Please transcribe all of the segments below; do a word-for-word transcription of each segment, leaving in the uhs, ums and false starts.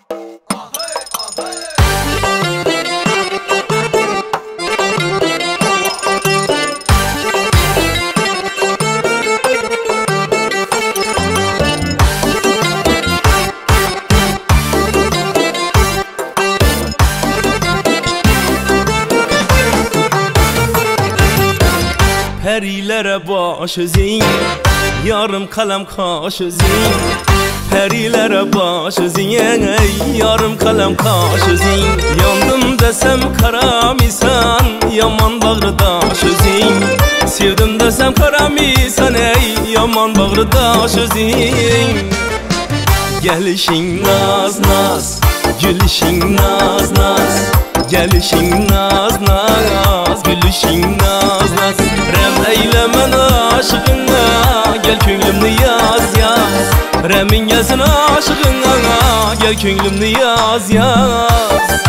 Perilere baş özün, yarım kalem kaş özün. Perilere baş özün, yarım kalem kaş özün. Yandım desem kara misan, yaman bağrıdaş özün. Sevdim desem kara misan, ey yaman bağrıdaş özün. Gelişin naz naz, gülüşün naz naz. Gelişin naz naz, gülüşün naz naz. Rem eylemen aşkına, gel könlümni yaz yaz. Remin yazın aşkına, gel könlümni yaz yaz.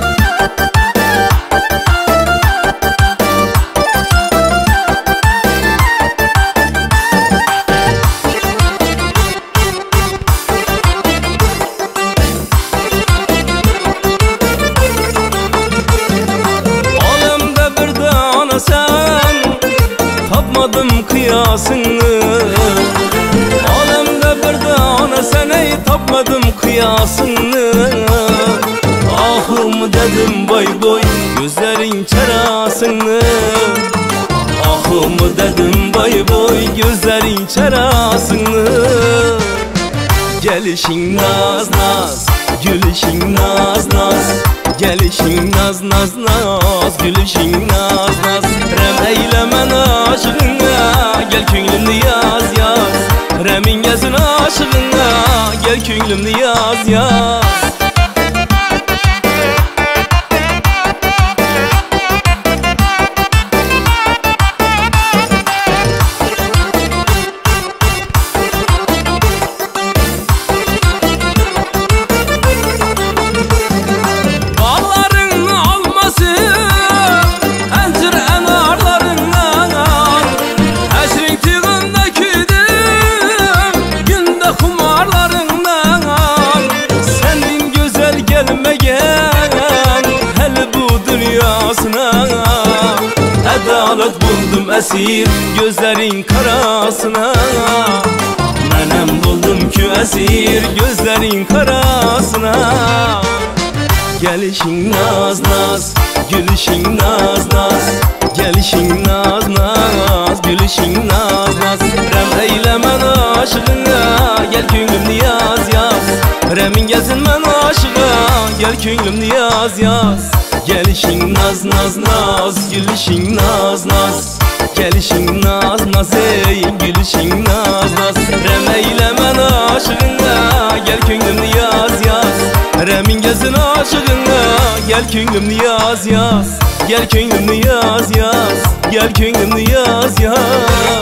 Sen tapmadım kıyasını, alemde bir tane sen ey tapmadım kıyasını. Ahım dedim boy boy gözlerin çarasını. Ahım dedim boy boy gözlerin çarasını. Gelişin naz naz, gülüşün naz naz. Gelişin naz naz naz, gülüşün naz naz. Rem eylemen aşkına, gel könlümni yaz yaz. Remin yazın aşkına, gel könlümni yaz yaz. Adalet buldum esir gözlerin karasına. Menem buldum ki esir gözlerin karasına. Gelişin naz naz, gülüşün naz naz. Gelişin naz naz, gülüşün naz naz. Rem eylemen aşkına, gel könlümni yaz yaz. Remin gezinmen aşkına, gel könlümni yaz yaz. Gelişin naz naz naz, gülüşün naz naz. Gelişin naz naz ey, gülüşün naz naz. Rem eylemen aşkına, gel könlümni yaz yaz. Remin gezin aşkına, gel könlümni yaz yaz. Gel könlümni yaz yaz, gel könlümni yaz yaz.